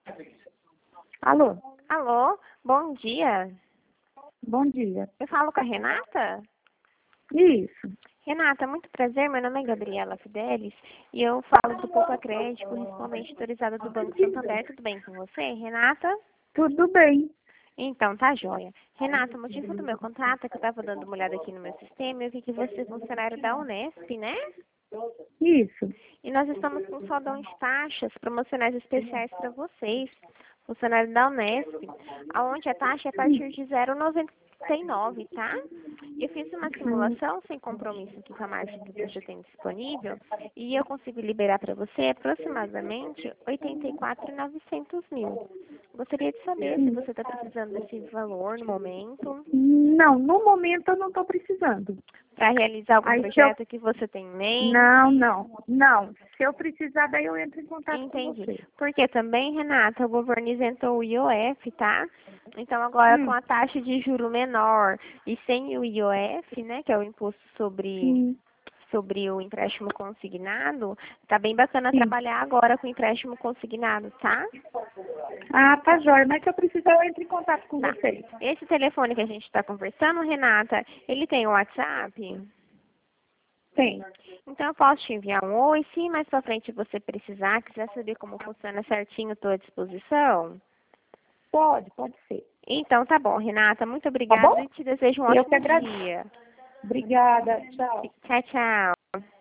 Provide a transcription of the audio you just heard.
Alô, Alô, bom dia. bom dia. Eu falo com a Renata? Isso, Renata, muito prazer. Meu nome é Gabriela Fidelis e eu falo do Poupa Crédito, correspondente autorizada do Banco Santander. Tudo bem com você, Renata? tudo bem. Então, tá joia. Renata, o motivo do meu contato é que eu estava dando uma olhada aqui no meu sistema e eu vi que você é funcionário da Unesp, né? Isso. E nós estamos com saldão de taxas promocionais especiais para vocês, funcionários da Unesp, onde a taxa é a partir de 0,99, tá? Eu fiz uma simulação sem compromisso aqui com a margem que você tem disponível e eu consigo liberar para você aproximadamente 84.900 mil. Gostaria de saber se você está precisando desse valor no momento Não, no momento eu não estou precisando. para realizar algum Aí se eu... projeto que você tem em mente. Não. Se eu precisar, daí eu entro em contato com Entendi. você. Porque também, Renata, o governo isentou o IOF, tá? Então, agora com a taxa de juro menor e sem o IOF, né, que é o imposto Sim, sobre o empréstimo consignado, tá bem bacana sim. trabalhar agora com empréstimo consignado, tá? Ah, tá jóia. Mas se eu precisar, eu entro em contato com Tá. vocês. Esse telefone que a gente está conversando, Renata, ele tem o WhatsApp? Tem. Então, eu posso te enviar um oi, se mais pra frente você precisar, quiser saber como funciona certinho, estou à disposição. Pode ser. Então, tá bom, Renata. Muito Tá obrigada bom? e te desejo um Eu que ótimo agradeço. dia. Obrigada. Tchau. Tchau, tchau.